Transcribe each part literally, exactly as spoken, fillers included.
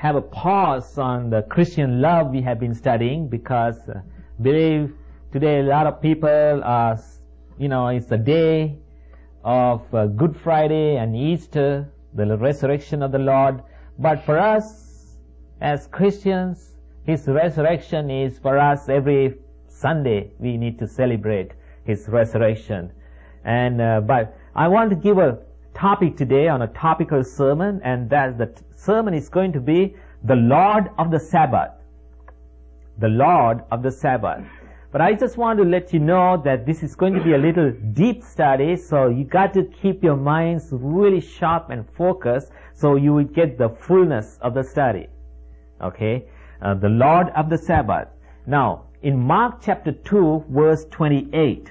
have a pause on the Christian love we have been studying, because uh, believe today a lot of people are, you know, it's a day of uh, Good Friday and Easter, the resurrection of the Lord. But for us as Christians, His resurrection is for us every Sunday. We need to celebrate His resurrection. And uh, but I want to give a topic today on a topical sermon, and that the t- sermon is going to be the Lord of the Sabbath. The Lord of the Sabbath. But I just want to let you know that this is going to be a little deep study, so you got to keep your minds really sharp and focused so you will get the fullness of the study. Okay? Uh, the Lord of the Sabbath. Now, in Mark chapter two, verse twenty-eight,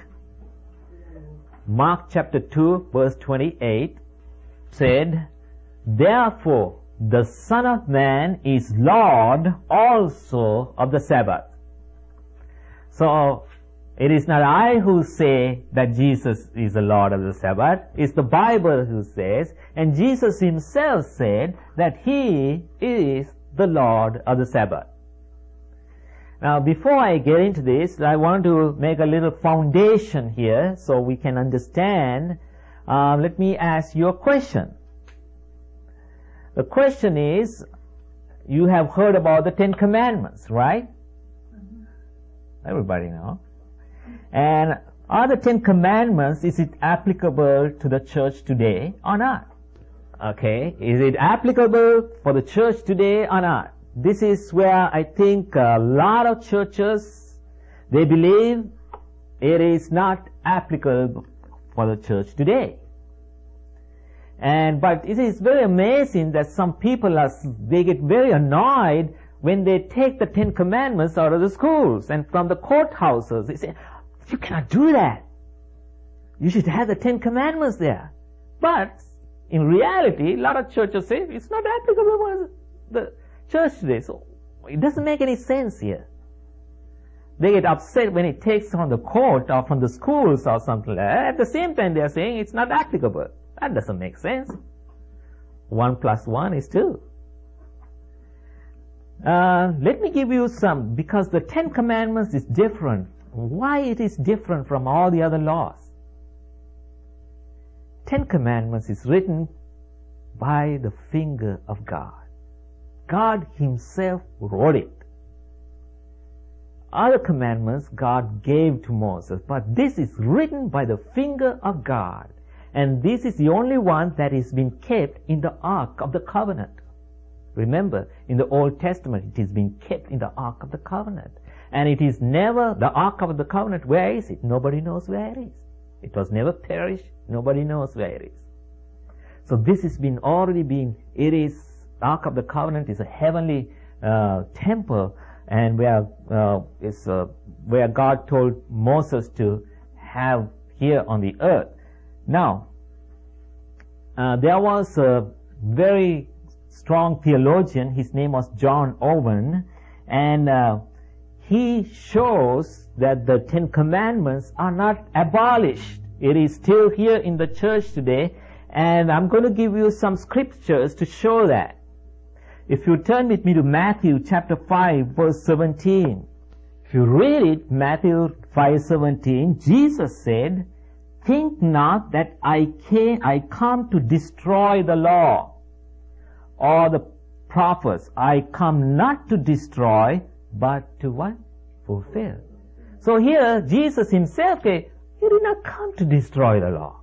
Mark chapter two, verse twenty-eight said, "Therefore the Son of Man is Lord also of the Sabbath." So, it is not I who say that Jesus is the Lord of the Sabbath. It's the Bible who says, and Jesus Himself said that He is the Lord of the Sabbath. Now, before I get into this, I want to make a little foundation here so we can understand. Uh, let me ask you a question. The question is, you have heard about the Ten Commandments, right? Everybody know. And are the Ten Commandments, is it applicable to the church today or not? Okay, is it applicable for the church today or not? This is where I think a lot of churches, they believe it is not applicable for the church today. And but it is very amazing that some people are, they get very annoyed when they take the Ten Commandments out of the schools and from the courthouses. They say, you cannot do that. You should have the Ten Commandments there. But in reality, a lot of churches say it's not applicable for the church today. So it doesn't make any sense here. They get upset when it takes from the court or from the schools or something like that. At the same time, they are saying it's not applicable. That doesn't make sense. One plus one is two. Uh, let me give you some, because the Ten Commandments is different. Why it is different from all the other laws? Ten Commandments is written by the finger of God. God Himself wrote it. Other commandments God gave to Moses, but this is written by the finger of God. And this is the only one that is being kept in the Ark of the Covenant. Remember, in the Old Testament, it is being kept in the Ark of the Covenant. And it is never, the Ark of the Covenant, where is it? Nobody knows where it is. It was never perished. Nobody knows where it is. So this has been already being, it is, the Ark of the Covenant is a heavenly uh, temple, and where, uh, is, uh, where God told Moses to have here on the earth. Now, uh, there was a very strong theologian, his name was John Owen, and uh, he shows that the Ten Commandments are not abolished. It is still here in the church today, and I'm going to give you some scriptures to show that. If you turn with me to Matthew chapter five, verse seventeen, if you read it, Matthew five seventeen, Jesus said, "Think not that I came, I come to destroy the law or the prophets. I come not to destroy, but to what? Fulfill." So here, Jesus Himself said, He did not come to destroy the law.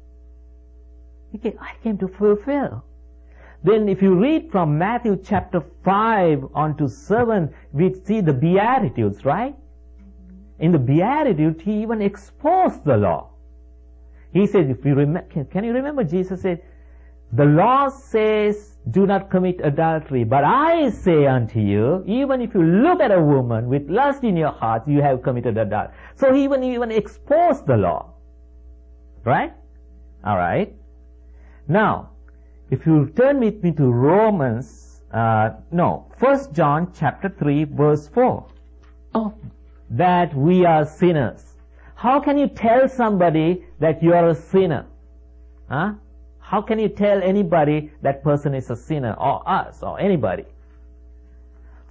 He came, I came to fulfill. Then if you read from Matthew chapter five on to seven, we see the Beatitudes, right? In the Beatitudes, He even exposed the law. He said, if you remember, can, can you remember Jesus said, the law says, do not commit adultery, but I say unto you, even if you look at a woman with lust in your heart, you have committed adultery. So he even, even exposed the law. Right? Alright. Now, if you turn with me to Romans, uh, no, First John chapter three, verse four. Oh, that we are sinners. How can you tell somebody that you are a sinner? Huh? How can you tell anybody that person is a sinner, or us, or anybody?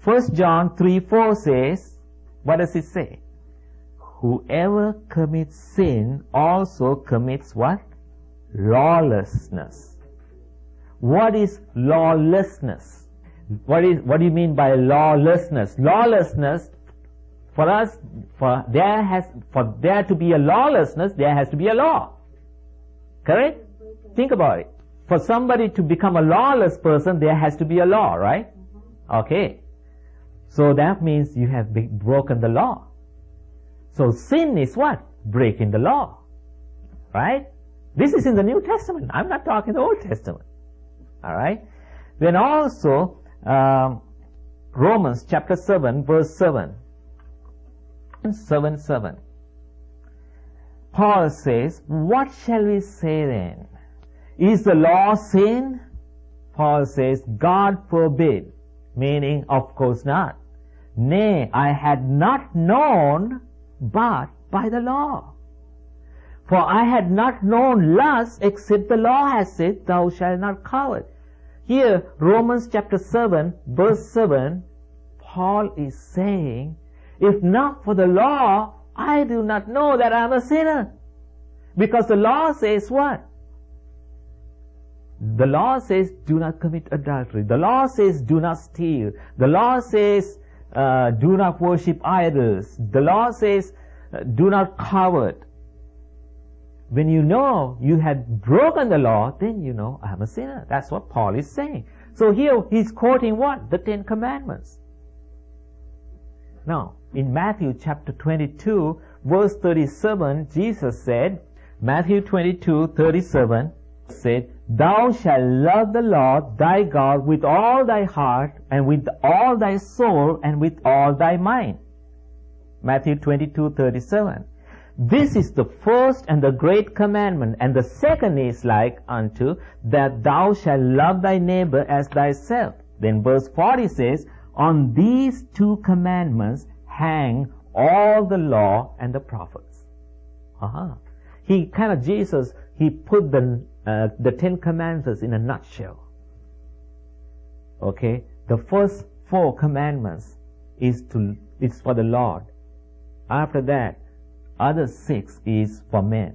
First John three four says, what does it say? Whoever commits sin also commits what? Lawlessness. What is lawlessness? What is, what do you mean by lawlessness? Lawlessness, for us, for there has, for there to be a lawlessness, there has to be a law. Correct? Think about it. For somebody to become a lawless person, there has to be a law, right? Okay. So that means you have broken the law. So sin is what? Breaking the law. Right? This is in the New Testament. I'm not talking the Old Testament. Alright? Then also, um, Romans chapter seven, verse seven. seven, seven. Paul says, what shall we say then? Is the law sin? Paul says, God forbid. Meaning, of course not. Nay, I had not known but by the law. For I had not known lust except the law has said, thou shalt not covet. Here, Romans chapter seven, verse seven, Paul is saying, if not for the law, I do not know that I am a sinner. Because the law says what? The law says, do not commit adultery. The law says, do not steal. The law says, uh, do not worship idols. The law says, uh, do not covet. When you know you had broken the law, then you know I am a sinner. That's what Paul is saying. So here he's quoting what? The Ten Commandments. Now, in Matthew chapter twenty-two, verse thirty-seven, Jesus said, Matthew twenty-two, thirty-seven, said, thou shalt love the Lord thy God with all thy heart, and with all thy soul, and with all thy mind. Matthew twenty-two, thirty-seven. This is the first and the great commandment, and the second is like unto, that thou shalt love thy neighbor as thyself. Then verse forty says, on these two commandments hang all the law and the prophets. Uh-huh. He kind of, Jesus, he put the, uh, the Ten Commandments in a nutshell. Okay? The first four commandments is to, is for the Lord. After that, other six is for men.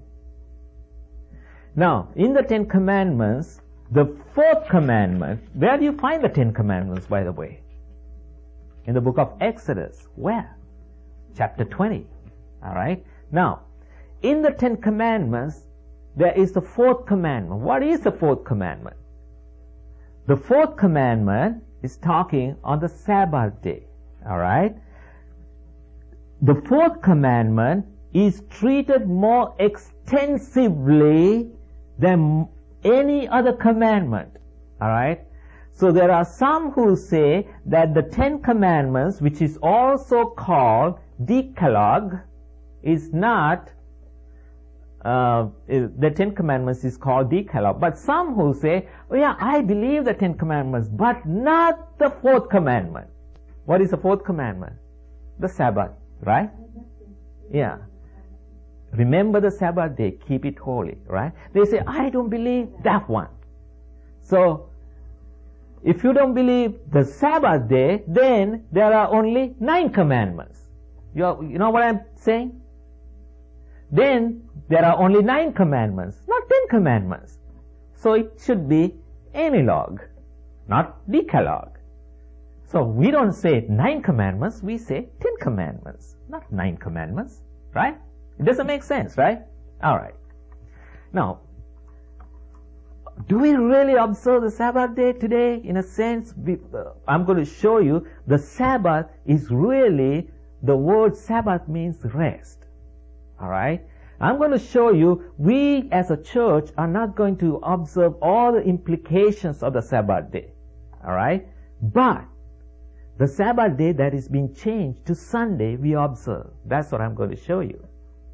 Now, in the Ten Commandments, the fourth commandment, where do you find the Ten Commandments, by the way? In the book of Exodus. Where? Chapter twenty. Alright? Now, in the Ten Commandments, there is the fourth commandment. What is the fourth commandment? The fourth commandment is talking on the Sabbath day. Alright? The fourth commandment is treated more extensively than any other commandment. Alright? So there are some who say that the Ten Commandments, which is also called Decalogue, is not, uh, the Ten Commandments is called Decalogue. But some who say, oh yeah, I believe the Ten Commandments, but not the fourth commandment. What is the fourth commandment? The Sabbath, right? Yeah. Remember the Sabbath day, keep it holy, right? They say, I don't believe that one. So, if you don't believe the Sabbath day, then there are only nine commandments. You, are, you know what I'm saying? Then there are only nine commandments, not ten commandments. So it should be analogue, not decalogue. So we don't say nine commandments, we say ten commandments, not nine commandments, right? It doesn't make sense, right? Alright. Now, do we really observe the Sabbath day today? In a sense, we, uh, I'm going to show you the Sabbath is really, the word Sabbath means rest. Alright? I'm going to show you, we as a church are not going to observe all the implications of the Sabbath day. Alright? But, the Sabbath day that is being changed to Sunday, we observe. That's what I'm going to show you.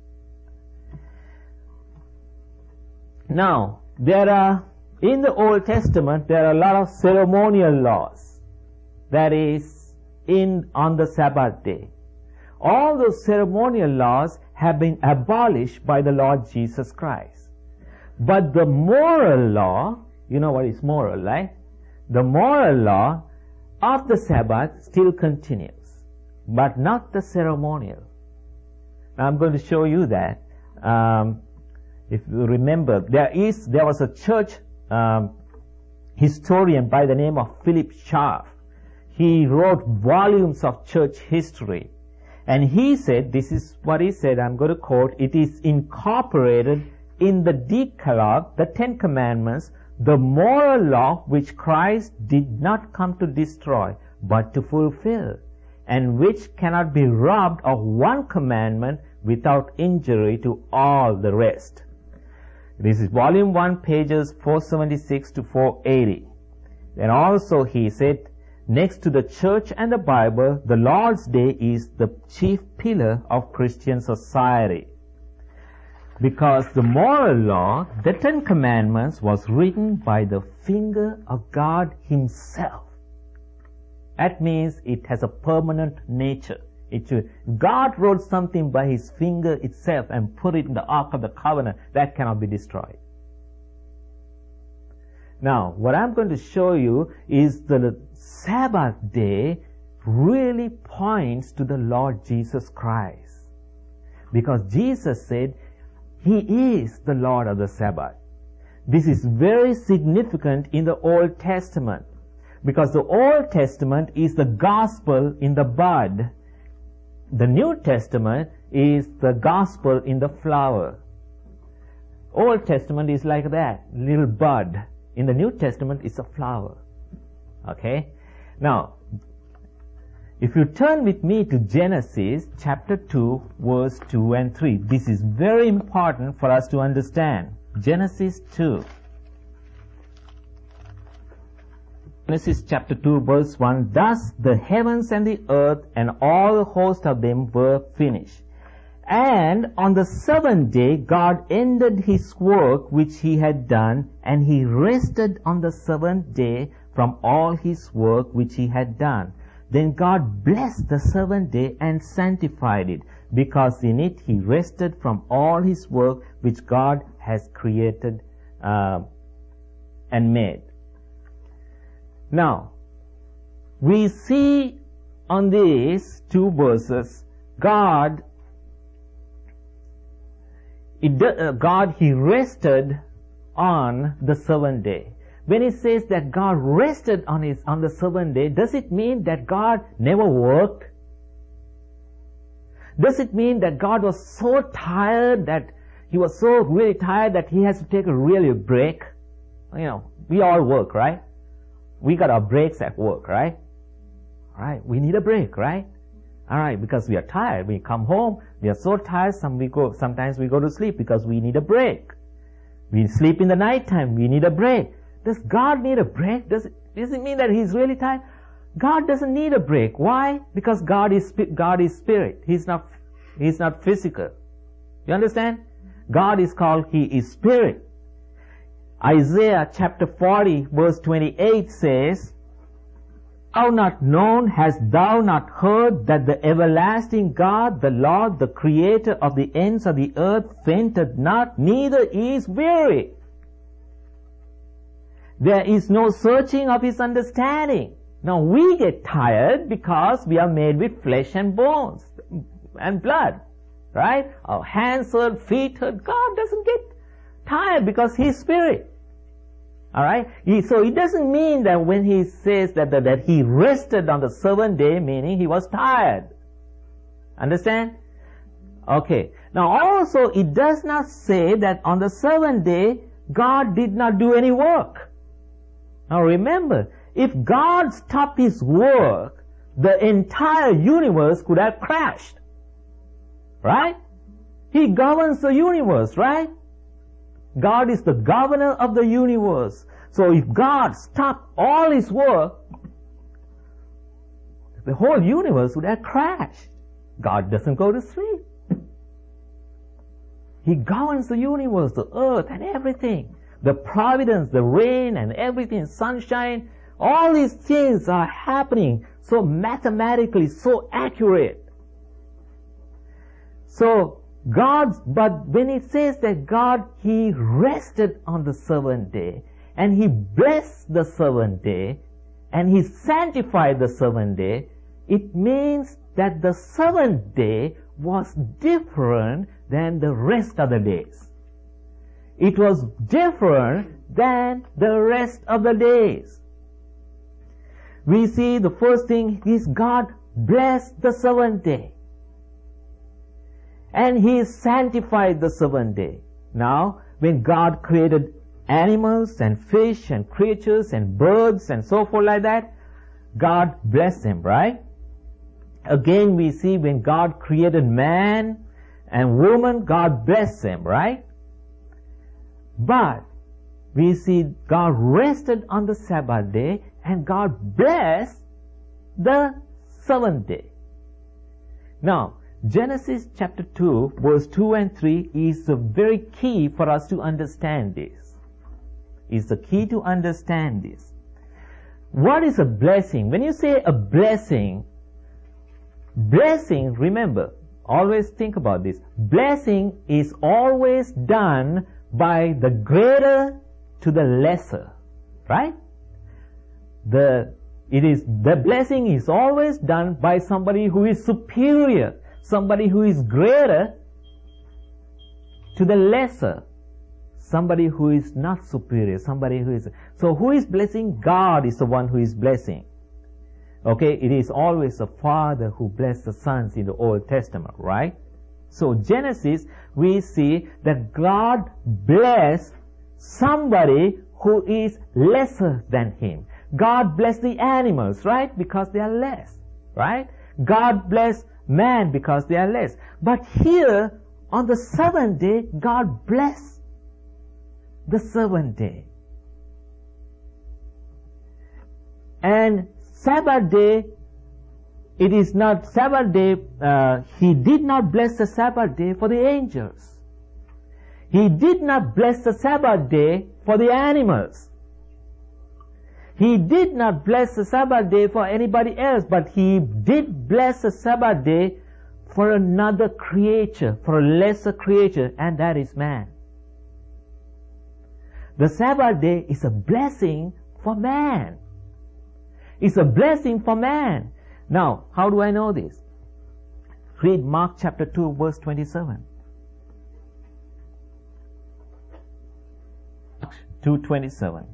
Now, there are, in the Old Testament, there are a lot of ceremonial laws. That is, in, on the Sabbath day. All those ceremonial laws have been abolished by the Lord Jesus Christ. But the moral law, you know what is moral, right? The moral law of the Sabbath still continues, but not the ceremonial. Now I'm going to show you that. Um, if you remember, there is there was a church um, historian by the name of Philip Schaff. He wrote volumes of church history. And he said, this is what he said, I'm going to quote, it is incorporated in the Decalogue, the Ten Commandments, the moral law which Christ did not come to destroy, but to fulfill, and which cannot be robbed of one commandment without injury to all the rest. This is volume one, pages four seventy-six to four eighty. And also he said, next to the church and the Bible, the Lord's Day is the chief pillar of Christian society. Because the moral law, the Ten Commandments, was written by the finger of God Himself. That means it has a permanent nature. It should, God wrote something by His finger itself and put it in the Ark of the Covenant. That cannot be destroyed. Now, what I'm going to show you is the Sabbath day really points to the Lord Jesus Christ. Because Jesus said, He is the Lord of the Sabbath. This is very significant in the Old Testament. Because the Old Testament is the gospel in the bud. The New Testament is the gospel in the flower. Old Testament is like that, little bud. In the New Testament, it's a flower. Okay? Now, if you turn with me to Genesis chapter two, verse two and three, this is very important for us to understand. Genesis two. Genesis chapter two, verse one, thus the heavens and the earth and all the host of them were finished. And on the seventh day, God ended His work which He had done, and He rested on the seventh day from all His work which He had done. Then God blessed the seventh day and sanctified it, because in it He rested from all His work which God has created uh, and made. Now, we see on these two verses, God It, uh, God, He rested on the seventh day. When it says that God rested on His on the seventh day, does it mean that God never worked? Does it mean that God was so tired that He was so really tired that He has to take a really break? You know, we all work, right? We got our breaks at work, right? All right, we need a break, right? All right, because we are tired. We come home, we are so tired, some we go, sometimes we go to sleep because we need a break. We sleep in the night time, we need a break. Does God need a break? Does it, does it mean that He's really tired? God doesn't need a break. Why? Because God is, God is spirit. He's not, He's not physical. You understand? God is called, He is spirit. Isaiah chapter forty verse twenty-eight says, Thou not known, hast thou not heard, that the everlasting God, the Lord, the Creator of the ends of the earth, fainteth not, neither is weary. There is no searching of His understanding. Now we get tired because we are made with flesh and bones and blood, right? Our hands hurt, feet hurt. God doesn't get tired because He is spirit. Alright? So it doesn't mean that when He says that, that, that He rested on the seventh day, meaning He was tired. Understand? Okay. Now also, it does not say that on the seventh day, God did not do any work. Now remember, if God stopped His work, the entire universe could have crashed. Right? He governs the universe, right? God is the governor of the universe. So if God stopped all His work, the whole universe would have crashed. God doesn't go to sleep. He governs the universe, the earth and everything. The providence, the rain and everything, sunshine, all these things are happening so mathematically, so accurate. So, God's, but when it says that God, He rested on the seventh day, and He blessed the seventh day, and He sanctified the seventh day, it means that the seventh day was different than the rest of the days. It was different than the rest of the days. We see the first thing is God blessed the seventh day. And He sanctified the seventh day. Now, when God created animals and fish and creatures and birds and so forth like that, God blessed them, right? Again, we see when God created man and woman, God blessed them, right? But we see God rested on the Sabbath day and God blessed the seventh day. Now, Genesis chapter two, verse two and three is the very key for us to understand this. Is the key to understand this. What is a blessing? When you say a blessing, blessing, remember, always think about this. Blessing is always done by the greater to the lesser, right? The it is the blessing is always done by somebody who is superior, somebody who is greater to the lesser, somebody who is not superior, somebody who is. So who is blessing? God is the one who is blessing. Okay, it is always the Father who blessed the sons in the Old Testament, right? So Genesis, we see that God blessed somebody who is lesser than Him. God blessed the animals, right? Because they are less, right? God blessed man because they are less. But here, on the seventh day, God blessed the seventh day. And Sabbath day, it is not Sabbath day, uh, He did not bless the Sabbath day for the angels. He did not bless the Sabbath day for the animals. He did not bless the Sabbath day for anybody else, but He did bless the Sabbath day for another creature, for a lesser creature, and that is man. The Sabbath day is a blessing for man. It's a blessing for man. Now, how do I know this? Read Mark chapter two, verse twenty-seven. two twenty-seven.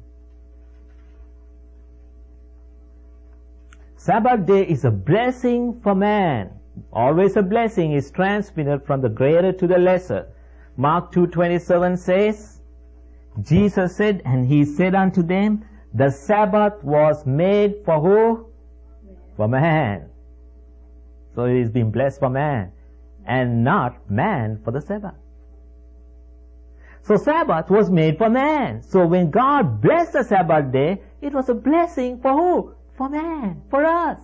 Sabbath day is a blessing for man. Always a blessing is transmitted from the greater to the lesser. Mark two twenty-seven says, Jesus said, and He said unto them, the Sabbath was made for who? For man. So it is been blessed for man, and not man for the Sabbath. So Sabbath was made for man. So when God blessed the Sabbath day, it was a blessing for who? For man, for us.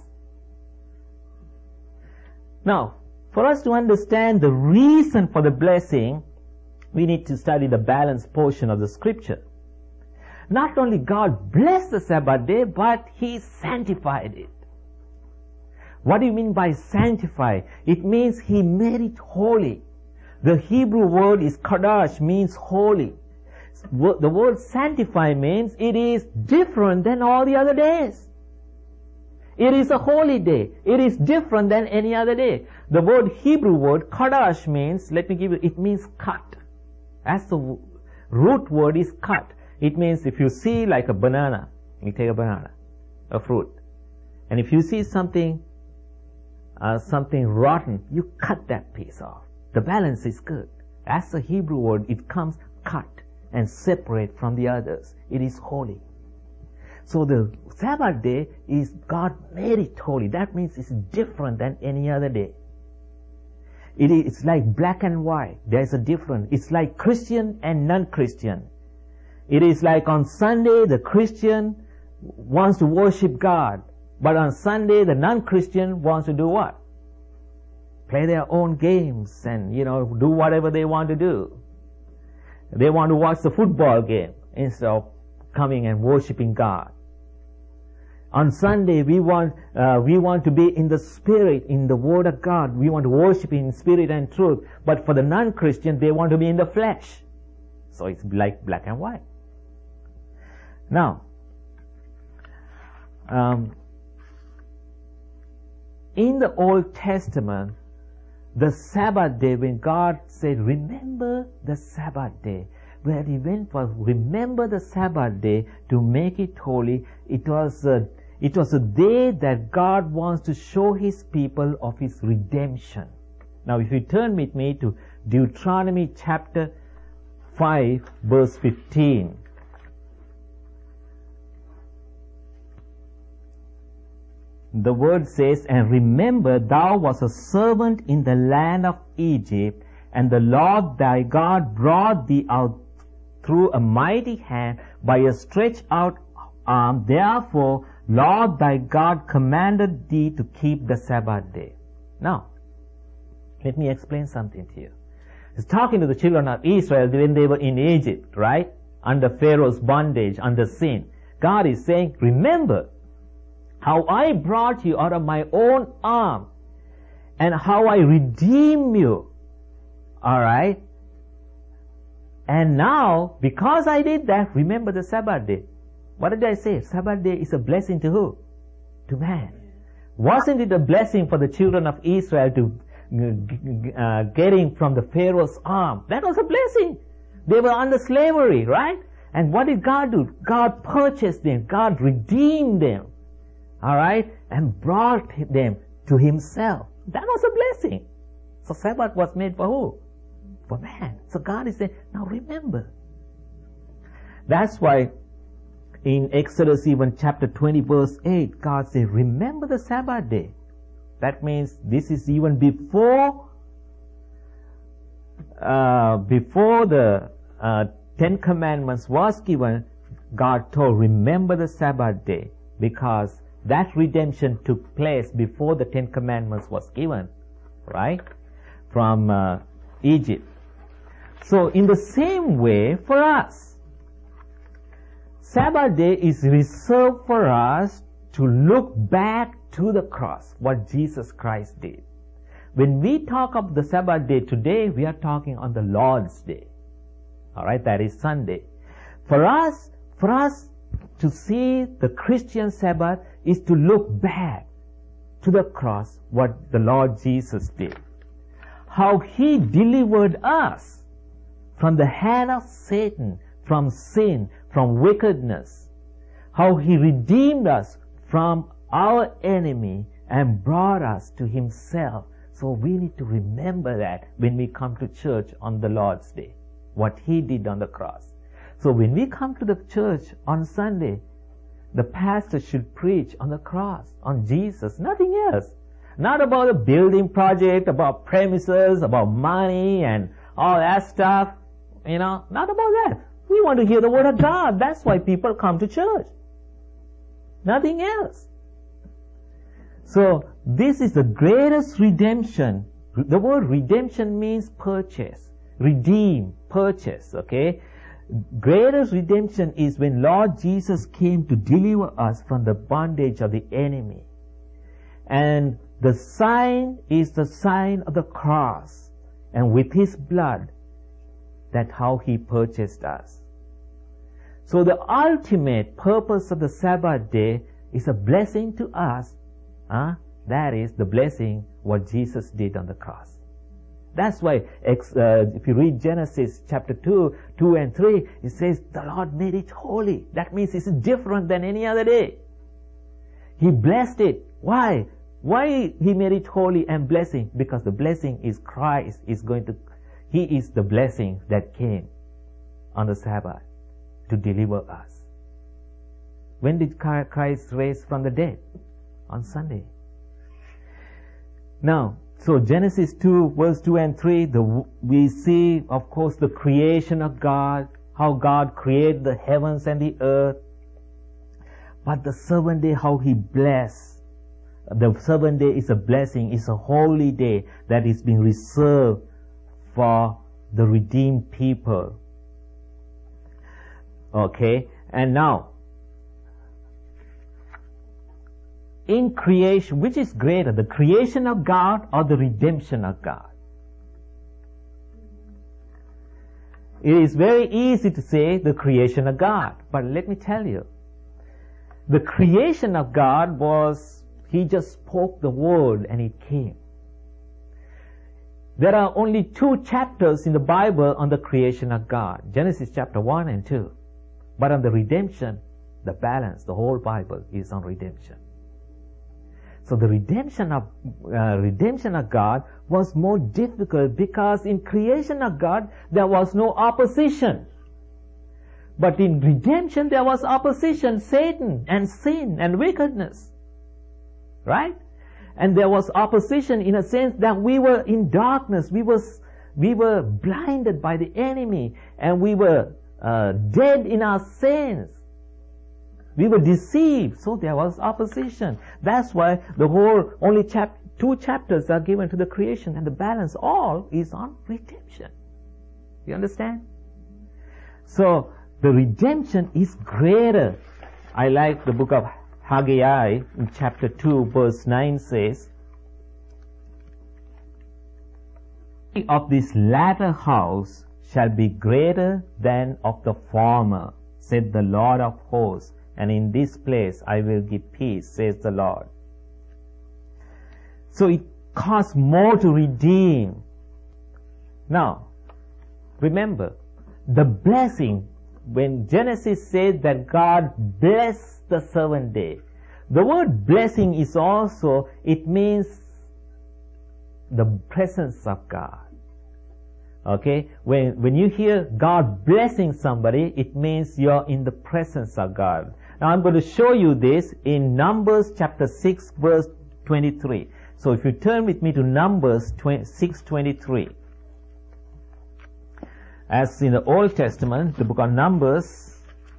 Now, for us to understand the reason for the blessing, we need to study the balanced portion of the scripture. Not only God blessed the Sabbath day, but He sanctified it. What do you mean by sanctify? It means He made it holy. The Hebrew word is kadash, means holy. The word sanctify means it is different than all the other days. It is a holy day. It is different than any other day. The word Hebrew word kadash means, let me give you, it means cut. As the root word is cut. It means if you see like a banana, you take a banana, a fruit, and if you see something, uh, something rotten, you cut that piece off. The balance is good. As the Hebrew word, it comes cut and separate from the others. It is holy. So the Sabbath day is God made it holy. That means it's different than any other day. It is, it's like black and white. There's a difference. It's like Christian and non-Christian. It is like on Sunday, the Christian wants to worship God. But on Sunday, the non-Christian wants to do what? Play their own games and, you know, do whatever they want to do. They want to watch the football game instead of coming and worshiping God. On Sunday, we want, uh, we want to be in the Spirit, in the Word of God. We want to worship in spirit and truth. But for the non-Christian, they want to be in the flesh. So it's like black and white. Now, um, in the Old Testament, the Sabbath day, when God said, remember the Sabbath day, where he went was, remember the Sabbath day to make it holy. It was a, it was a day that God wants to show his people of his redemption. Now if you turn with me to Deuteronomy chapter five, verse fifteen. The word says, and remember, thou wast a servant in the land of Egypt, and the Lord thy God brought thee out through a mighty hand by a stretched out arm. Therefore, Lord thy God commanded thee to keep the Sabbath day. Now, let me explain something to you. He's talking to the children of Israel when they were in Egypt, right? Under Pharaoh's bondage, under sin. God is saying, remember how I brought you out of my own arm and how I redeemed you. Alright? And now, because I did that, remember the Sabbath day. What did I say? Sabbath day is a blessing to who? To man. Wasn't it a blessing for the children of Israel to uh, getting from the Pharaoh's arm? That was a blessing. They were under slavery, right? And what did God do? God purchased them. God redeemed them. Alright? And brought them to himself. That was a blessing. So Sabbath was made for who? For man. So God is saying, now remember. That's why in Exodus even chapter twenty verse eight, God says, remember the Sabbath day. That means this is even before uh, before the uh, Ten Commandments was given. God told, remember the Sabbath day, because that redemption took place before the Ten Commandments was given, right? From uh, Egypt. So in the same way for us, Sabbath day is reserved for us to look back to the cross, what Jesus Christ did. When we talk of the Sabbath day today, we are talking on the Lord's Day. Alright, that is Sunday. For us, for us to see the Christian Sabbath is to look back to the cross, what the Lord Jesus did. How he delivered us from the hand of Satan, from sin, from wickedness. How he redeemed us from our enemy and brought us to himself. So we need to remember that when we come to church on the Lord's Day, what he did on the cross. So when we come to the church on Sunday, the pastor should preach on the cross, on Jesus, nothing else. Not about a building project, about premises, about money and all that stuff. You know, not about that. We want to hear the word of God. That's why people come to church. Nothing else. So, this is the greatest redemption. The word redemption means purchase. Redeem, purchase, okay? Greatest redemption is when Lord Jesus came to deliver us from the bondage of the enemy. And the sign is the sign of the cross. And with his blood, that's how he purchased us. So the ultimate purpose of the Sabbath day is a blessing to us. Huh? That is the blessing what Jesus did on the cross. That's why uh, if you read Genesis chapter two, two and three, it says the Lord made it holy. That means it's different than any other day. He blessed it. Why? Why he made it holy and blessing? Because the blessing is Christ is going to, he is the blessing that came on the Sabbath to deliver us. When did Christ rise from the dead? On Sunday. Now, so Genesis two, verse two and three, the, we see, of course, the creation of God, how God created the heavens and the earth. But the seventh day, how he blessed. The seventh day is a blessing, is a holy day that is being reserved for the redeemed people. Okay, and now, in creation, which is greater, the creation of God or the redemption of God? It is very easy to say the creation of God, but let me tell you, The creation of God was, He just spoke the word and it came. There are only two chapters in the Bible on the creation of God. Genesis chapter one and two. But on the redemption, the balance, the whole Bible is on redemption. So the redemption of uh, redemption of God was more difficult because in creation of God there was no opposition. But in redemption there was opposition, Satan and sin and wickedness. Right? And there was opposition in a sense that we were in darkness. We were, we were blinded by the enemy and we were uh, dead in our sins. We were deceived. So there was opposition. That's why the whole, only chap, two chapters are given to the creation and the balance all is on redemption. You understand? So the redemption is greater. I like the book of Haggai in chapter two verse nine says, of this latter house shall be greater than of the former, said the Lord of hosts, and in this place I will give peace, says the Lord. So it costs more to redeem. Now, remember, the blessing, when Genesis says that God blessed the seventh day, the word blessing is also, it means the presence of God. Okay? When, when you hear God blessing somebody, it means you're in the presence of God. Now I'm going to show you this in Numbers chapter six verse twenty-three. So if you turn with me to Numbers six twenty-three. As in the Old Testament, the book of Numbers,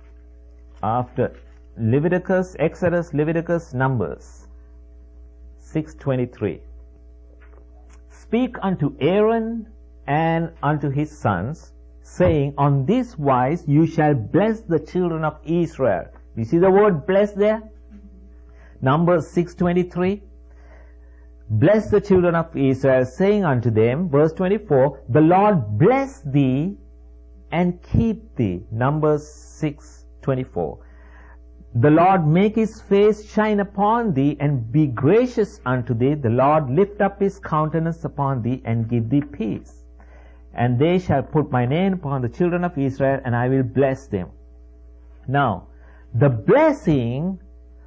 after Leviticus, Exodus, Leviticus, Numbers, six twenty-three. Speak unto Aaron and unto his sons, saying, on this wise you shall bless the children of Israel. You see the word bless there? Numbers six twenty-three. Bless the children of Israel, saying unto them, verse twenty-four, the Lord bless thee and keep thee. Numbers six twenty-four. The Lord make his face shine upon thee and be gracious unto thee. The Lord lift up his countenance upon thee and give thee peace. And they shall put my name upon the children of Israel, and I will bless them. Now, the blessing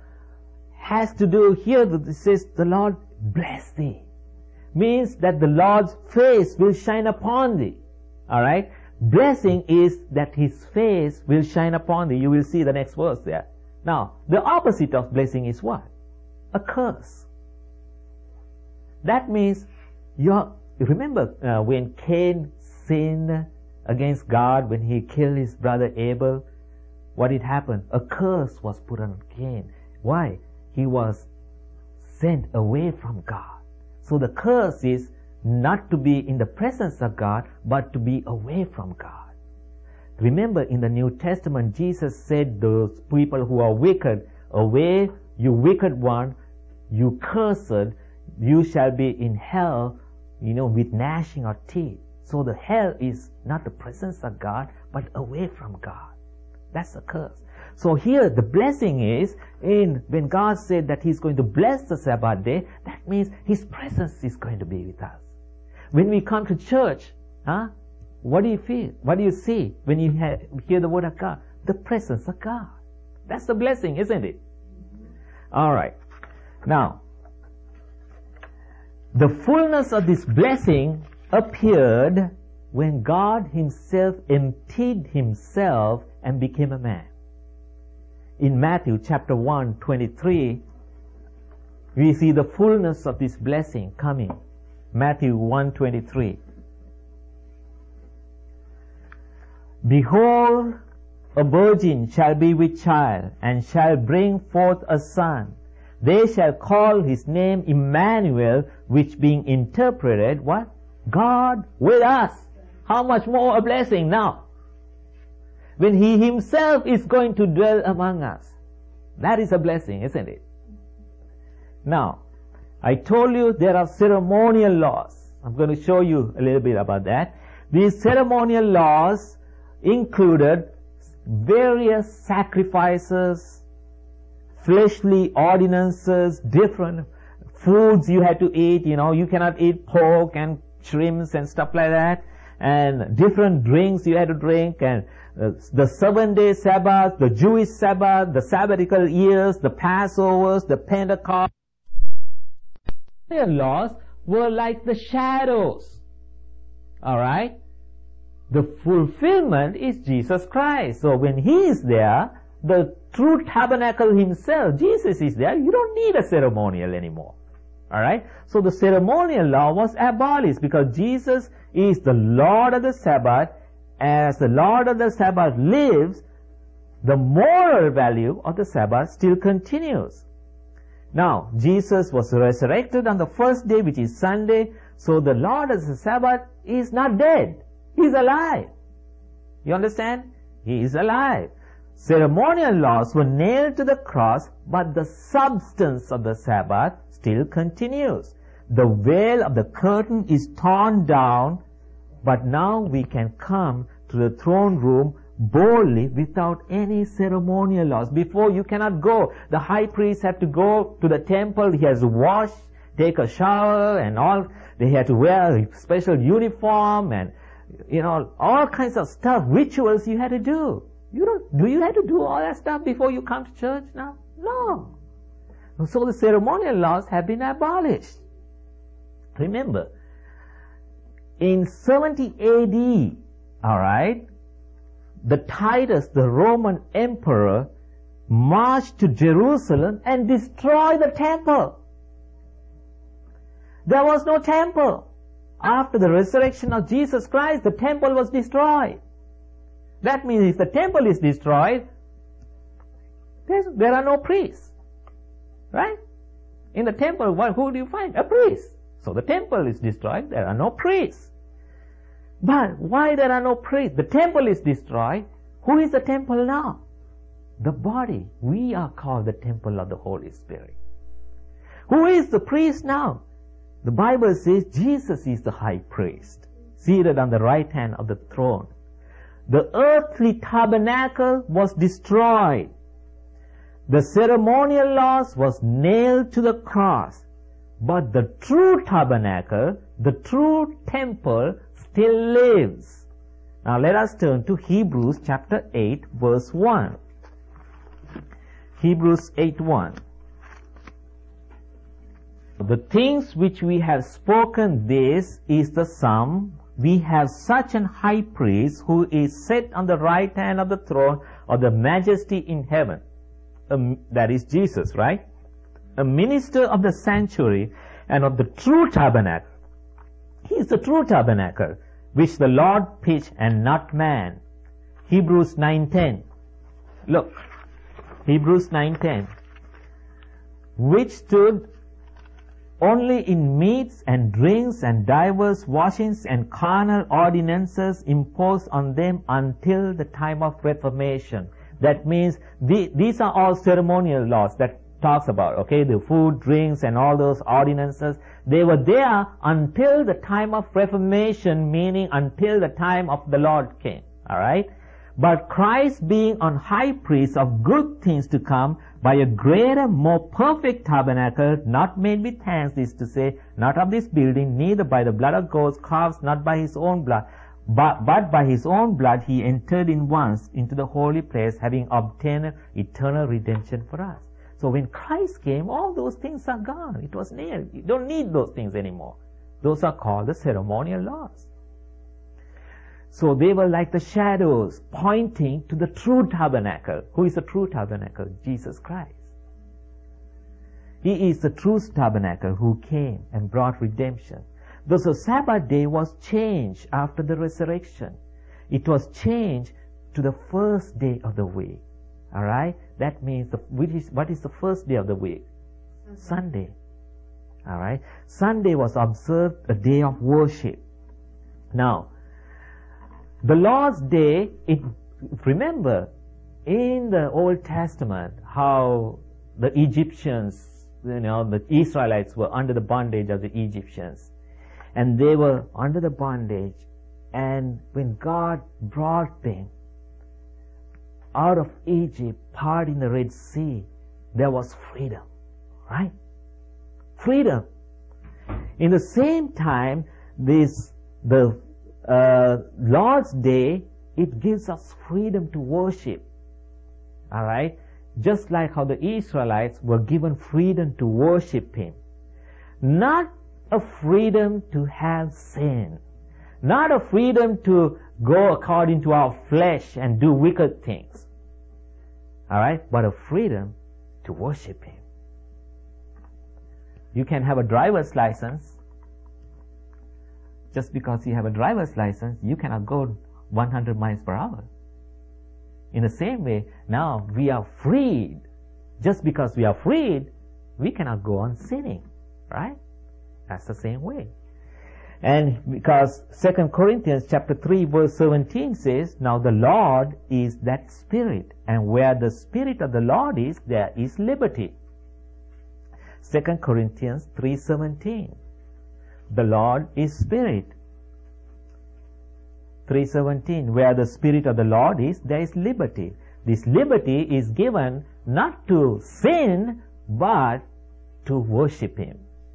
has to do here, it says, the Lord bless thee. Means that the Lord's face will shine upon thee. Alright? Blessing is that his face will shine upon thee. You will see the next verse there. Now, the opposite of blessing is what? A curse. That means, you're, remember uh, when Cain sinned against God, when he killed his brother Abel, what did happen? A curse was put on Cain. Why? He was sent away from God. So the curse is not to be in the presence of God, but to be away from God. Remember in the New Testament, Jesus said those people who are wicked, away, you wicked one, you cursed, you shall be in hell, you know, with gnashing of teeth. So the hell is not the presence of God, but away from God. That's a curse. So here the blessing is, in when God said that He's going to bless the Sabbath day, that means His presence is going to be with us. When we come to church, huh, what do you feel? What do you see when you hear the word of God? The presence of God. That's the blessing, isn't it? Alright. Now, the fullness of this blessing appeared when God Himself emptied Himself and became a man. In Matthew chapter one twenty-three, we see the fullness of this blessing coming. Matthew one twenty-three. Behold, a virgin shall be with child, and shall bring forth a son. They shall call his name Emmanuel, which being interpreted, what? God with us. How much more a blessing now? When He Himself is going to dwell among us. That is a blessing, isn't it? Now, I told you there are ceremonial laws. I'm going to show you a little bit about that. These ceremonial laws included various sacrifices, fleshly ordinances, different foods you had to eat. You know, you cannot eat pork and shrimps and stuff like that. And different drinks you had to drink. And uh, the seven-day Sabbath, the Jewish Sabbath, the sabbatical years, the Passovers, the Pentecost. Their laws were like the shadows. Alright? The fulfillment is Jesus Christ. So when He is there, the true tabernacle Himself, Jesus is there, you don't need a ceremonial anymore. Alright? So the ceremonial law was abolished because Jesus is the Lord of the Sabbath. As the Lord of the Sabbath lives, the moral value of the Sabbath still continues. Now, Jesus was resurrected on the first day, which is Sunday, so the Lord of the Sabbath is not dead. He is alive. You understand? He is alive. Ceremonial laws were nailed to the cross, but the substance of the Sabbath still continues. The veil of the curtain is torn down, but now we can come to the throne room boldly without any ceremonial laws. Before, you cannot go. The high priest had to go to the temple. He has to wash, take a shower, and all. They had to wear a special uniform and, you know, all kinds of stuff, rituals you had to do. You don't, do you have to do all that stuff before you come to church now? No. So the ceremonial laws have been abolished. Remember, in seventy A D, alright, the Titus, the Roman emperor, marched to Jerusalem and destroyed the temple. There was no temple. After the resurrection of Jesus Christ, the temple was destroyed. That means if the temple is destroyed, there are no priests. Right? In the temple, who do you find? A priest. So the temple is destroyed, there are no priests. But why there are no priests? The temple is destroyed. Who is the temple now? The body. We are called the temple of the Holy Spirit. Who is the priest now? The Bible says Jesus is the high priest, seated on the right hand of the throne. The earthly tabernacle was destroyed. The ceremonial laws was nailed to the cross. But the true tabernacle, the true temple, still lives. Now let us turn to Hebrews chapter eight, verse one. Hebrews eight one. The things which we have spoken, this is the sum. We have such an high priest who is set on the right hand of the throne of the majesty in heaven. Um, that is Jesus, right? A minister of the sanctuary and of the true tabernacle. He is the true tabernacle, which the Lord pitched and not man. Hebrews nine ten. Look, Hebrews nine ten. Which stood only in meats and drinks and divers washings and carnal ordinances imposed on them until the time of Reformation. That means the, these are all ceremonial laws that talks about, okay, the food, drinks, and all those ordinances. They were there until the time of Reformation, meaning until the time of the Lord came. Alright? But Christ being on high priest of good things to come, by a greater, more perfect tabernacle, not made with hands, is to say, not of this building, neither by the blood of goats, calves, not by his own blood, but, but by his own blood he entered in once into the holy place, having obtained eternal redemption for us. So when Christ came, all those things are gone. It was nailed. You don't need those things anymore. Those are called the ceremonial laws. So they were like the shadows pointing to the true tabernacle. Who is the true tabernacle? Jesus Christ. He is the true tabernacle who came and brought redemption. Thus the Sabbath day was changed after the resurrection. It was changed to the first day of the week. Alright? That means, the, which is, what is the first day of the week? Mm-hmm. Sunday. Alright? Sunday was observed a day of worship. Now, the Lord's Day, it, remember, in the Old Testament, how the Egyptians, you know, the Israelites were under the bondage of the Egyptians. And they were under the bondage, and when God brought them out of Egypt, parting the Red Sea, there was freedom. Right? Freedom. In the same time, this, the uh, Lord's Day, it gives us freedom to worship. Alright? Just like how the Israelites were given freedom to worship Him. Not a freedom to have sin. Not a freedom to go according to our flesh and do wicked things. Alright? But a freedom to worship Him. You can have a driver's license. Just because you have a driver's license, you cannot go one hundred miles per hour. In the same way, now we are freed. Just because we are freed, we cannot go on sinning. Right? That's the same way. And because Second Corinthians chapter three verse seventeen says, now the Lord is that Spirit, and where the Spirit of the Lord is, there is liberty. Second Corinthians three seventeen. The Lord is Spirit. three seventeen. Where the Spirit of the Lord is, there is liberty. This liberty is given not to sin, but to worship Him.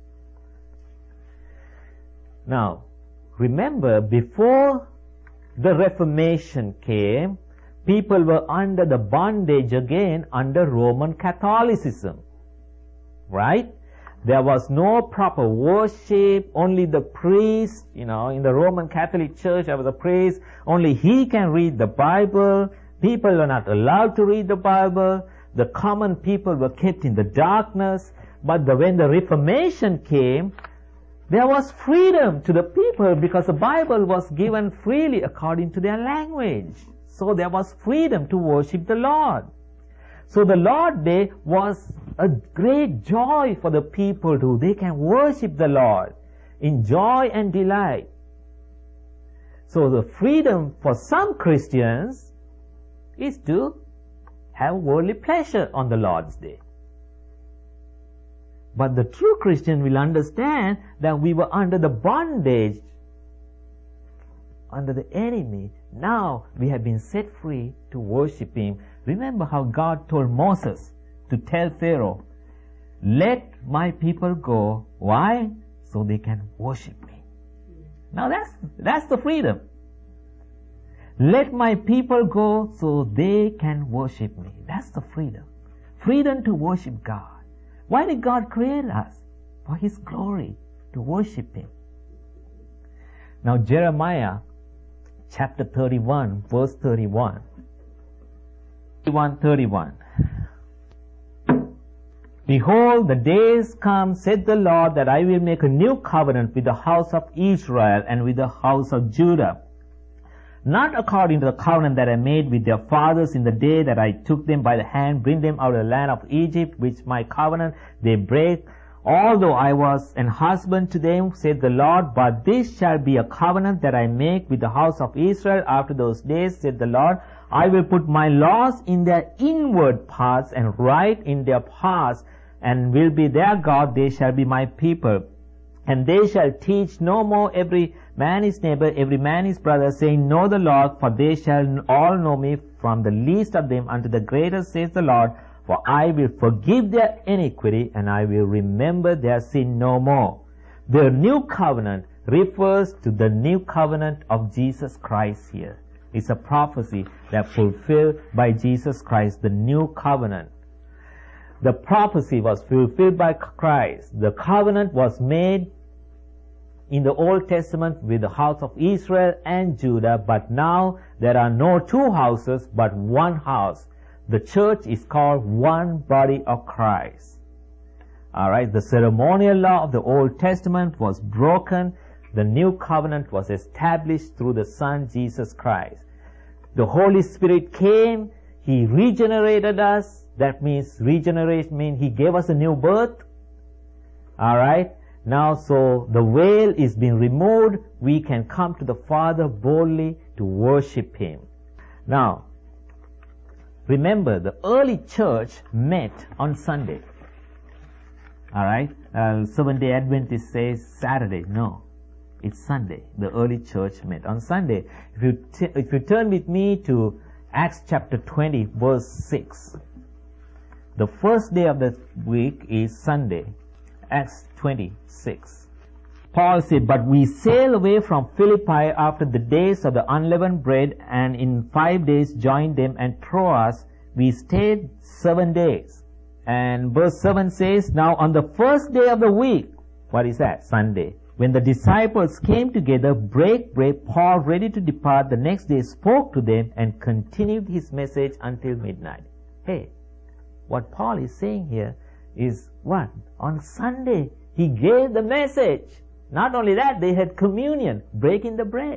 Now, remember, before the Reformation came, people were under the bondage again under Roman Catholicism. Right? There was no proper worship, only the priest, you know, in the Roman Catholic Church there was a priest, only he can read the Bible. People were not allowed to read the Bible. The common people were kept in the darkness. But the, when the Reformation came, there was freedom to the people because the Bible was given freely according to their language. So there was freedom to worship the Lord. So the Lord's Day was a great joy for the people too. They can worship the Lord in joy and delight. So the freedom for some Christians is to have worldly pleasure on the Lord's Day. But the true Christian will understand that we were under the bondage, under the enemy. Now we have been set free to worship Him. Remember how God told Moses to tell Pharaoh, let my people go. Why? So they can worship me. Now that's, that's the freedom. Let my people go so they can worship me. That's the freedom. Freedom to worship God. Why did God create us? For His glory, to worship Him. Now Jeremiah chapter thirty-one, verse thirty-one. thirty-one, thirty-one. Behold, the days come, said the Lord, that I will make a new covenant with the house of Israel and with the house of Judah. Not according to the covenant that I made with their fathers in the day that I took them by the hand, bring them out of the land of Egypt, which my covenant they break, although I was an husband to them, said the Lord. But this shall be a covenant that I make with the house of Israel after those days, said the Lord. I will put my laws in their inward parts and write in their hearts, and will be their God. They shall be my people. And they shall teach no more every man his neighbor, every man his brother, saying, know the Lord, for they shall all know me, from the least of them unto the greatest, says the Lord. For I will forgive their iniquity, and I will remember their sin no more. The new covenant refers to the new covenant of Jesus Christ here. It's a prophecy that fulfilled by Jesus Christ, the new covenant. The prophecy was fulfilled by Christ. The covenant was made in the Old Testament with the house of Israel and Judah, but now there are no two houses, but one house. The church is called one body of Christ. Alright, the ceremonial law of the Old Testament was broken. The new covenant was established through the Son, Jesus Christ. The Holy Spirit came. He regenerated us. That means regeneration means He gave us a new birth. Alright. Now, so the veil is being removed. We can come to the Father boldly to worship Him. Now, remember, the early church met on Sunday. Alright. Uh, Seventh-day Adventist says Saturday. No. It's Sunday. The early church met on Sunday. If you, t- if you turn with me to Acts chapter twenty, verse six. The first day of the week is Sunday. Acts twenty-six. Paul said, "But we sailed away from Philippi after the days of the unleavened bread, and in five days joined them, and Troas we stayed seven days." And verse seven says, "Now on the first day of the week," what is that? Sunday. "When the disciples came together, break bread, Paul, ready to depart, the next day spoke to them and continued his message until midnight." Hey, what Paul is saying here is what? On Sunday, he gave the message. Not only that, they had communion, breaking the bread.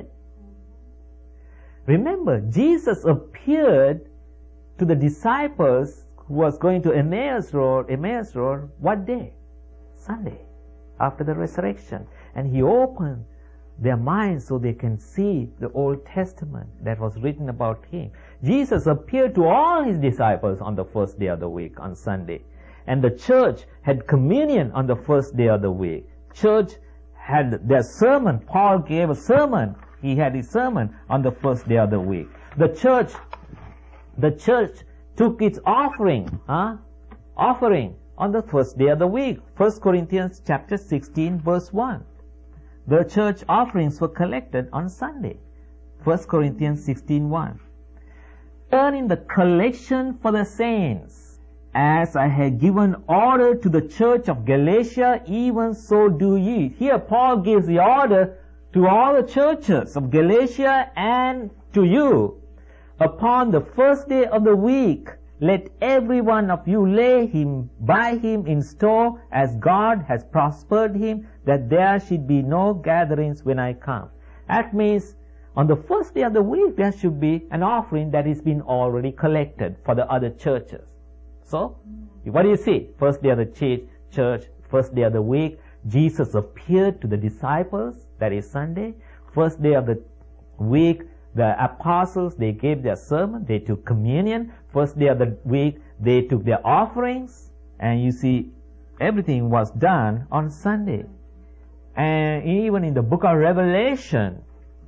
Remember, Jesus appeared to the disciples who was going to Emmaus Road, Emmaus Road, what day? Sunday, after the resurrection. And he opened their minds so they can see the Old Testament that was written about him. Jesus appeared to all his disciples on the first day of the week, on Sunday. And the church had communion on the first day of the week. Church had their sermon. Paul gave a sermon. He had his sermon on the first day of the week. The church, the church took its offering, huh? offering on the first day of the week. First Corinthians chapter sixteen verse one. The church offerings were collected on Sunday. First Corinthians sixteen one. "Earning the collection for the saints, as I had given order to the church of Galatia, even so do ye." Here Paul gives the order to all the churches of Galatia and to you. "Upon the first day of the week, let every one of you lay him by him in store, as God has prospered him, that there should be no gatherings when I come." That means on the first day of the week, there should be an offering that has been already collected for the other churches. So, what do you see? First day of the church, church, first day of the week, Jesus appeared to the disciples, that is Sunday. First day of the week, the apostles, they gave their sermon, they took communion. First day of the week, they took their offerings, and you see, everything was done on Sunday. And even in the book of Revelation,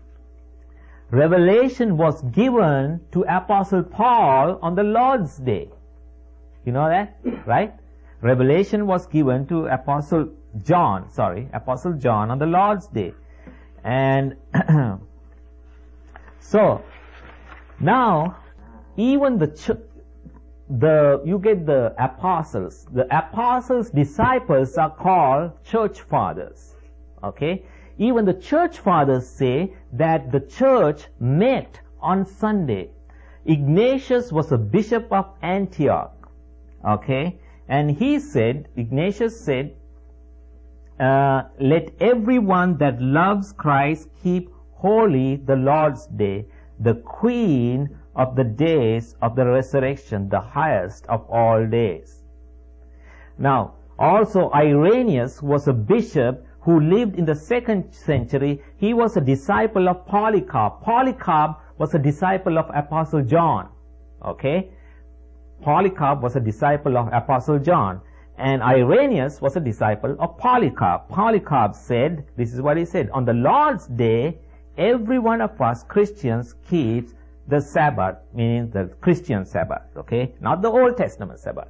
Revelation was given to Apostle Paul on the Lord's Day. You know that, right? Revelation was given to Apostle John, sorry, Apostle John on the Lord's Day. And so, now, even the, ch- the, you get the apostles. The apostles' disciples are called church fathers. Okay? Even the church fathers say that the church met on Sunday. Ignatius was a bishop of Antioch. Okay? And he said, Ignatius said, uh, "Let everyone that loves Christ keep holy the Lord's Day, the queen of the days of the resurrection, the highest of all days." Now, also Irenaeus was a bishop who lived in the second century. He was a disciple of Polycarp. Polycarp was a disciple of Apostle John. Okay? Polycarp was a disciple of Apostle John. And Irenaeus was a disciple of Polycarp. Polycarp said, this is what he said, "On the Lord's Day, every one of us Christians keeps the Sabbath," meaning the Christian Sabbath, okay? Not the Old Testament Sabbath.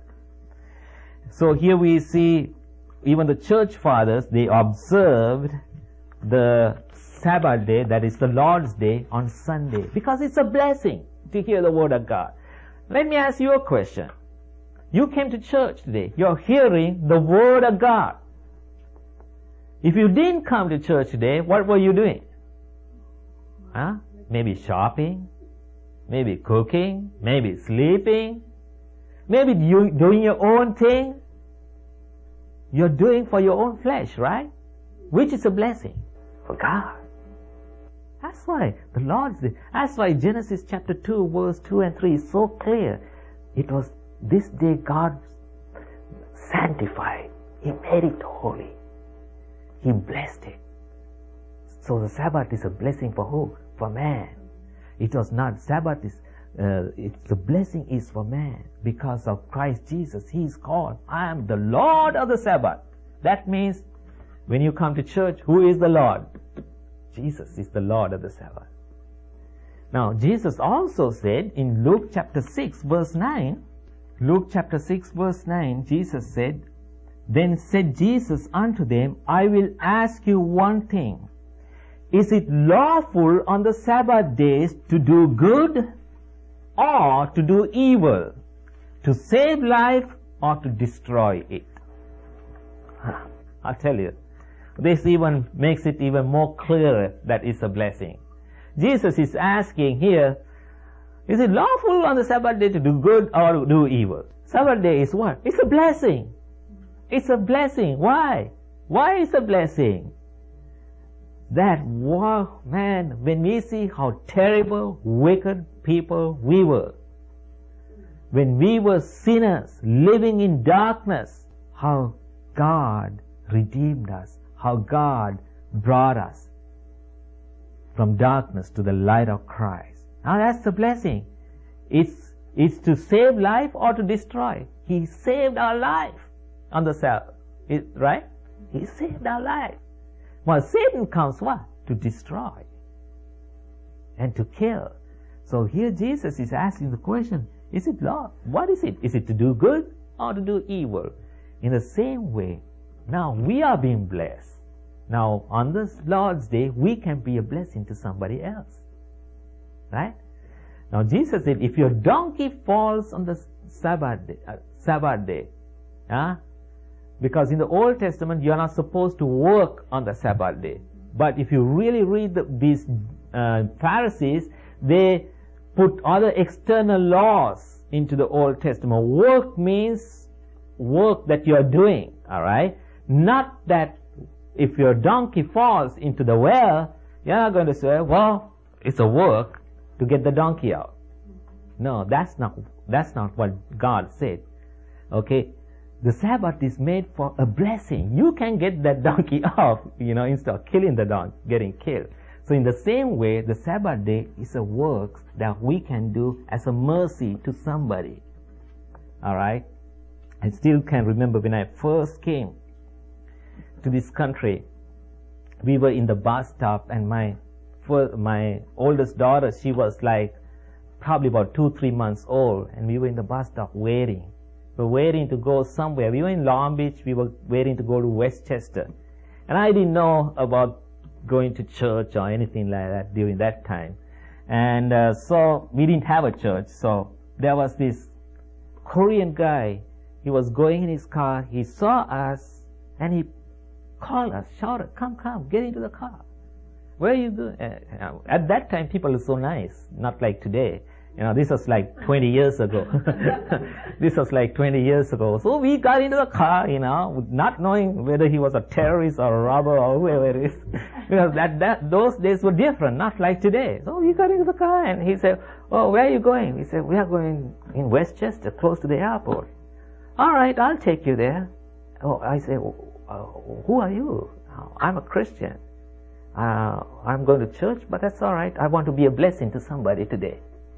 So here we see even the church fathers, they observed the Sabbath day, that is the Lord's Day, on Sunday, because it's a blessing to hear the Word of God. Let me ask you a question. You came to church today. You're hearing the Word of God. If you didn't come to church today, what were you doing? Huh? Maybe shopping, maybe cooking, maybe sleeping, maybe you doing your own thing. You're doing for your own flesh, right? Which is a blessing for God. That's why the Lord's Day, that's why Genesis chapter two, verse two and three is so clear. It was this day God sanctified. He made it holy. He blessed it. So the Sabbath is a blessing for who? For man. It was not, Sabbath is, uh, it's, the blessing is for man. Because of Christ Jesus, He is called, "I am the Lord of the Sabbath." That means, when you come to church, who is the Lord? Jesus is the Lord of the Sabbath. Now, Jesus also said in Luke chapter six, verse nine, Luke chapter six verse nine, Jesus said, Then said Jesus unto them, I will ask you one thing. Is it lawful on the Sabbath days to do good or to do evil, to save life or to destroy it? I'll tell you, this even makes it even more clear that it's a blessing. Jesus is asking here, is it lawful on the Sabbath day to do good or to do evil? Sabbath day is what? It's a blessing. It's a blessing. Why? Why is a blessing? That, wow, man, when we see how terrible, wicked people we were, when we were sinners, living in darkness, how God redeemed us, how God brought us from darkness to the light of Christ. Now that's the blessing. It's, it's to save life or to destroy. He saved our life on the Sabbath, right? He saved our life. Well, Satan comes what? To destroy and to kill. So here Jesus is asking the question, is it law? What is it? Is it to do good or to do evil? In the same way, now we are being blessed. Now on this Lord's Day, we can be a blessing to somebody else. Right? Now Jesus said, if your donkey falls on the Sabbath day, uh, Sabbath day, huh? Because in the Old Testament, you are not supposed to work on the Sabbath day. But if you really read the, these uh, Pharisees, they put other external laws into the Old Testament. Work means work that you are doing, all right? Not that if your donkey falls into the well, you're not going to say, well, it's a work to get the donkey out. No, that's not, that's not what God said. Okay? The Sabbath is made for a blessing. You can get that donkey off, you know, instead of killing the donkey, getting killed. So in the same way, the Sabbath day is a work that we can do as a mercy to somebody. Alright? I still can remember when I first came to this country, we were in the bus stop and my first, my oldest daughter, she was like probably about two, three months old, and we were in the bus stop waiting. We were waiting to go somewhere. We were in Long Beach. We were waiting to go to Westchester. And I didn't know about going to church or anything like that during that time. And uh, so we didn't have a church. So there was this Korean guy. He was going in his car. He saw us and he called us, shouted, come, come, get into the car. Where are you going? Uh, at that time, people were so nice, not like today. You know, this was like twenty years ago. This was like twenty years ago. So we got into the car, you know, not knowing whether he was a terrorist or a robber or whoever it is. Because that, that, those days were different, not like today. So we got into the car and he said, oh, where are you going? We said, we are going in Westchester, close to the airport. All right, I'll take you there. Oh, I said, uh, who are you? Oh, I'm a Christian. Uh, I'm going to church, but that's all right. I want to be a blessing to somebody today.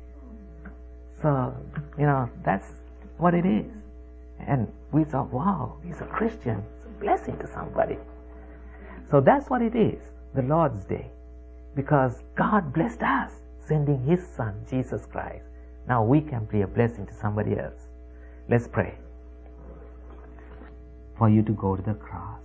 So, you know, that's what it is. And we thought, wow, he's a Christian. It's a blessing to somebody. So that's what it is, the Lord's Day. Because God blessed us, sending His Son, Jesus Christ. Now we can be a blessing to somebody else. Let's pray. For you to go to the cross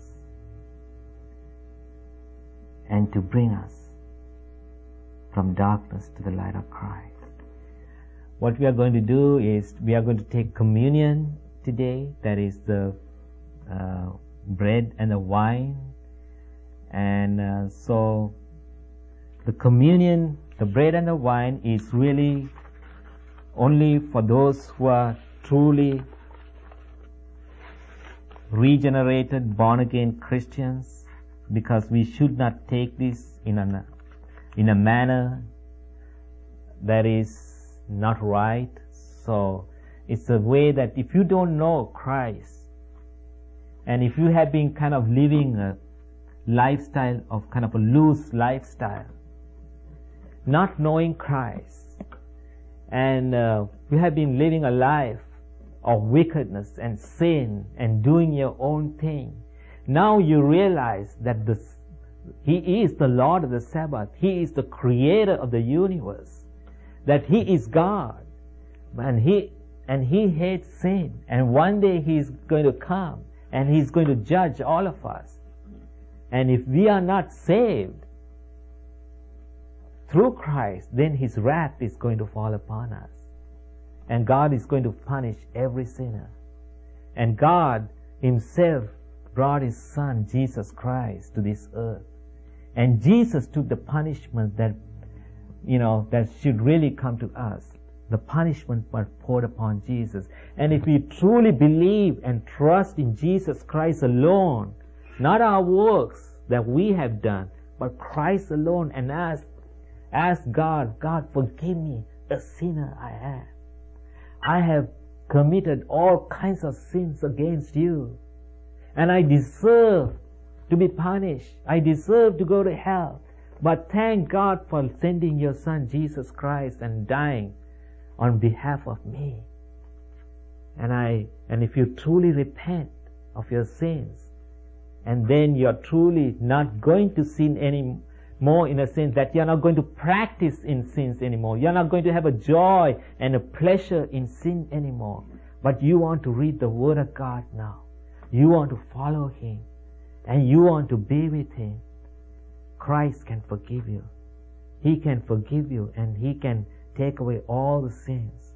and to bring us from darkness to the light of Christ. What we are going to do is we are going to take communion today. That is the uh, bread and the wine. And uh, so the communion, the bread and the wine is really only for those who are truly regenerated, born again Christians, because we should not take this in a, in a manner that is not right. So it's a way that if you don't know Christ, and if you have been kind of living a lifestyle of kind of a loose lifestyle, not knowing Christ, and uh, you have been living a life of wickedness and sin and doing your own thing, now you realize that this, He is the Lord of the Sabbath. He is the creator of the universe. That He is God, and He and He hates sin, and one day He's going to come and He's going to judge all of us. And if we are not saved through Christ, then His wrath is going to fall upon us. And God is going to punish every sinner. And God Himself brought His Son, Jesus Christ, to this earth. And Jesus took the punishment that, you know, that should really come to us. The punishment was poured upon Jesus. And if we truly believe and trust in Jesus Christ alone, not our works that we have done, but Christ alone, and ask, ask God, God, forgive me, a sinner I am. I have committed all kinds of sins against you, and I deserve to be punished. I deserve to go to hell. But thank God for sending your Son Jesus Christ and dying on behalf of me. And I, and if you truly repent of your sins, and then you're truly not going to sin anymore, in a sense that you're not going to practice in sins anymore. You're not going to have a joy and a pleasure in sin anymore. But you want to read the Word of God now. You want to follow Him. And you want to be with Him. Christ can forgive you. He can forgive you, and He can take away all the sins.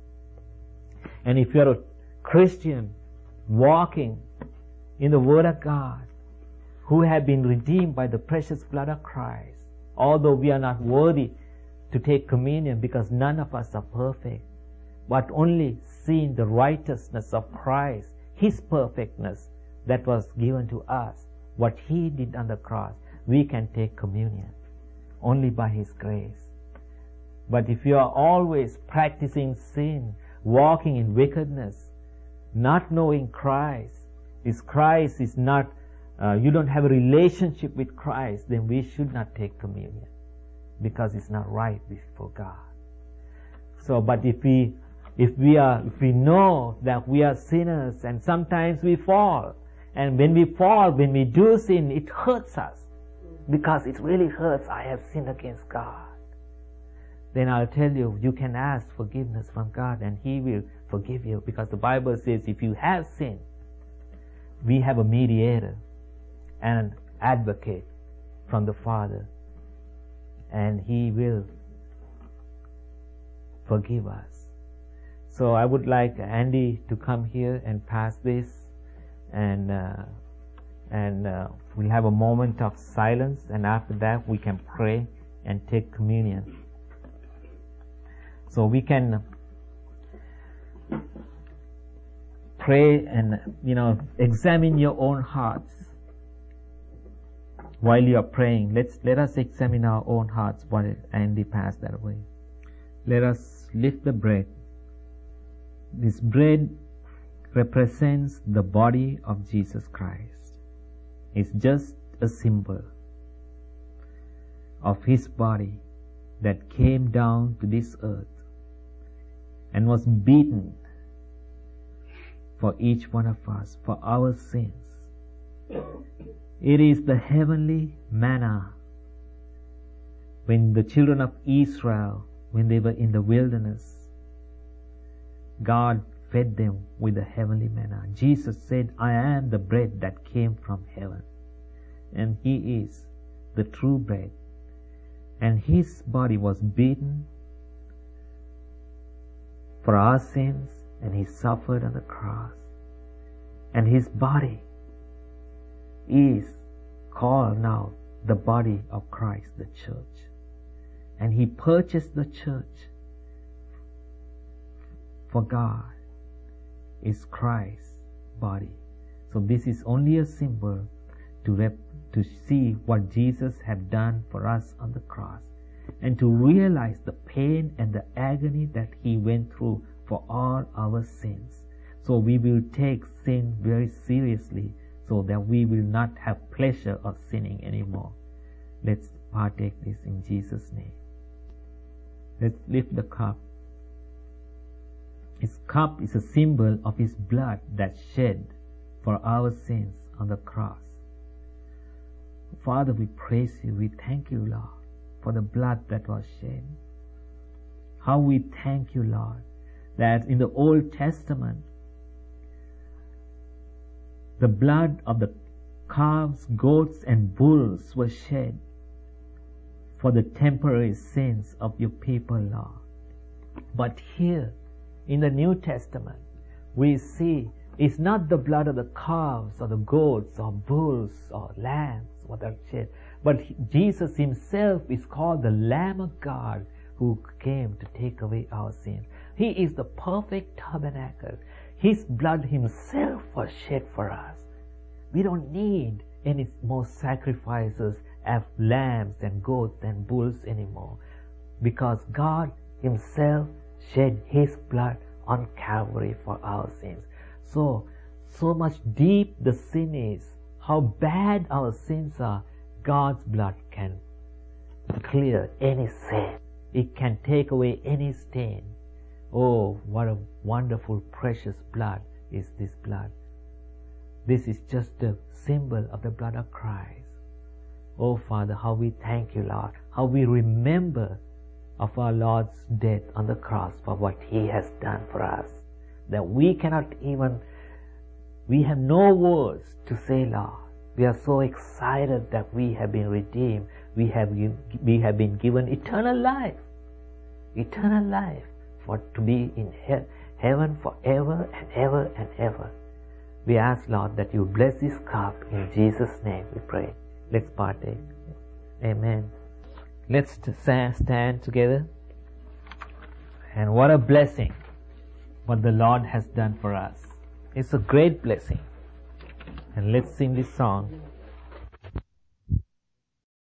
And if you're a Christian walking in the Word of God, who have been redeemed by the precious blood of Christ, although we are not worthy to take communion because none of us are perfect, but only seeing the righteousness of Christ, His perfectness that was given to us, what He did on the cross, we can take communion only by His grace. But if you are always practicing sin, walking in wickedness, not knowing Christ, if Christ is not, uh, you don't have a relationship with Christ, then we should not take communion, because it's not right before God. So, but if we, if we are, if we know that we are sinners, and sometimes we fall, and when we fall, when we do sin, it hurts us, because it really hurts. I have sinned against God. Then I'll tell you, you can ask forgiveness from God, and He will forgive you, because the Bible says if you have sinned, we have a mediator and an advocate from the Father, and He will forgive us. So I would like Andy to come here and pass this, and uh, and uh, we'll have a moment of silence, and after that we can pray and take communion. So we can pray and, you know, examine your own hearts while you are praying. Let's let us examine our own hearts while Andy passed that away. Let us lift the bread. This bread represents the body of Jesus Christ. It's just a symbol of His body that came down to this earth and was beaten for each one of us, for our sins. It is the heavenly manna. When the children of Israel, when they were in the wilderness, God fed them with the heavenly manna. Jesus said, I am the bread that came from heaven. And He is the true bread. And His body was beaten for our sins, and He suffered on the cross. And His body is called now the body of Christ, the church. And He purchased the church for God. Is Christ's body. So this is only a symbol to rep, to see what Jesus had done for us on the cross, and to realize the pain and the agony that He went through for all our sins. So we will take sin very seriously, so that we will not have pleasure of sinning anymore. Let's partake this in Jesus' name. Let's lift the cup. His cup is a symbol of His blood that shed for our sins on the cross. Father, we praise You. We thank You, Lord, for the blood that was shed. How we thank You, Lord, that in the Old Testament, the blood of the calves, goats, and bulls was shed for the temporary sins of your people, Lord. But here, in the New Testament, we see it's not the blood of the calves or the goats or bulls or lambs what are shed, but Jesus himself is called the Lamb of God who came to take away our sins. He is the perfect tabernacle. His blood himself was shed for us. We don't need any more sacrifices of lambs and goats and bulls anymore, because God himself shed his blood on Calvary for our sins. So, so much deep the sin is, how bad our sins are, God's blood can clear any sin. It can take away any stain. Oh, what a wonderful, precious blood is this blood. This is just a symbol of the blood of Christ. Oh, Father, how we thank you, Lord. How we remember of our Lord's death on the cross for what he has done for us. That we cannot even, we have no words to say, Lord. We are so excited that we have been redeemed. We have, we have been given eternal life. Eternal life for to be in he- heaven forever and ever and ever. We ask, Lord, that you bless this cup. In Jesus' name we pray. Let's partake. Amen. Let's stand together. And what a blessing what the Lord has done for us. It's a great blessing. And let's sing this song.